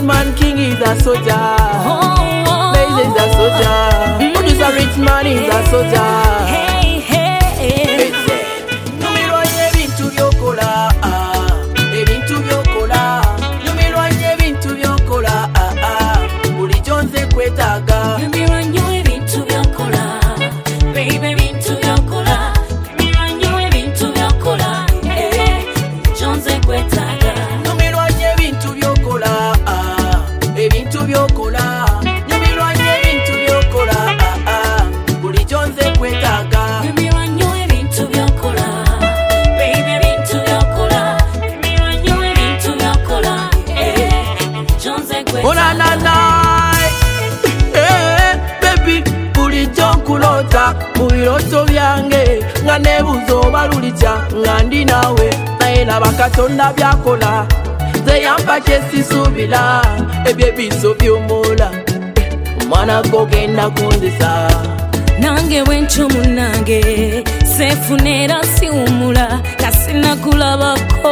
man king is a soldier. Blaze is a soldier. Producer rich man is a soldier. Hey, hey. Numirwa ebintu byokola, ebintu byokola. Numirwa ebintu byokola, buli jonze kwetaga. Numirwa ebintu byokola, baby ebintu byokola. Numirwa ebintu byokola, jonze kwetaga. Numirwa ebintu byokola, ebintu byokola. Numirwa ebintu byokola, buli jonze kwetaga. Oh na na na, baby, bulijjo nkulota mu biroto byange nga nebuuza oba lulijja nga ndi naawe naye laba Katonda byakola nze yampa kyesisuubira ebyo ebiso by'omwola omwana gogenda kunzisa nange bwencumu nange sefunera siwumula kasinakulabako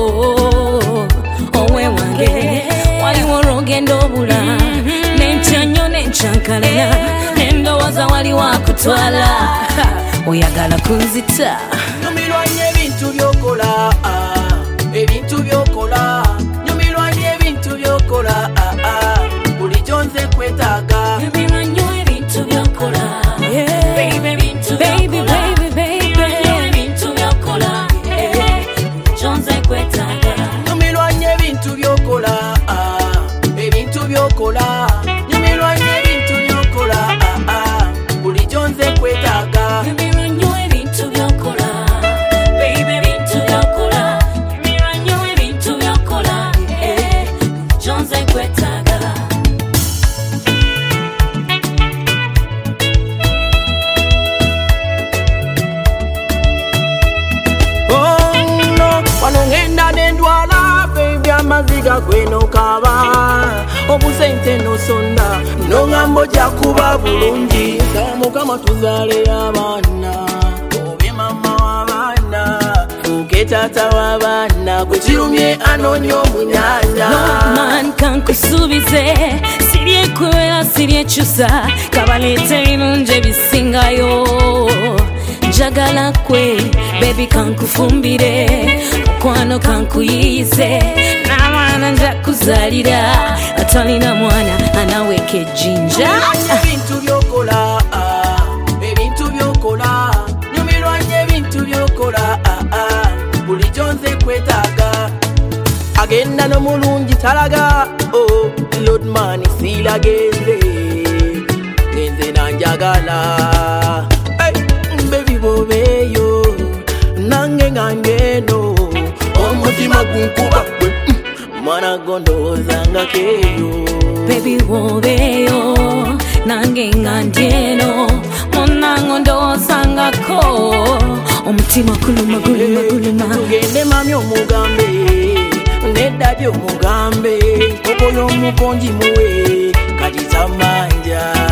owe wange waliwo olugendo obula nencyanyo nencyankalala nendowooza wali wakutwala oyagala kunzita. Nyumirwa ebintu byokola, ebintu byokola. Nyumirwa ebintu byokola, bulijjo nze kwetaaga. Nyumirwa nnyo ebintu byokola, baby ebintu byokola. Ebintu byokola, jonze kwetaaga. Nyumirwa ebintu byokola, ebintu byokola. Nyumirwa ebintu byokola, bulijjo nze kwetaaga. Nyumirwa nnyo ebintu byokola, baby ebintu byokola. Nyumirwa nnyo ebintu byokola, jonze kwetaaga. Wano ngenda nendwala baby amaziga gwenokaba obusente nosonda nongambo jakuba bulungi Mukama tuzaale abaana obe mama w'abaana fuke taata w'abaana gwe kirumye anoonya omunyanja Man kankusuubize siryekwera siryekyusa kabaleeta ebirungi ebisingayo njagala kwe baby kankufumbire mukwano kankuyiyize n'abaana njakuzaalira atalina mwana anaweka ejjinja. ebintu byokola, ebintu byokola. Nyumirwa ebintu byokola, bulijjo nze kwetaaga. Agenda n'omulungi talaga, Lord man siila genze genze nanjagala. Baby bobeyo nange nga ngeno omutima gunkuba mwana gondowooza nga keyo. Baby wobeyo nange nga ndyeno munango ndowoozangako omutima guluma guluma guluma. Tugende mami omugambe nedda byomugambe nkoko y'omukonji muwe kati tamanja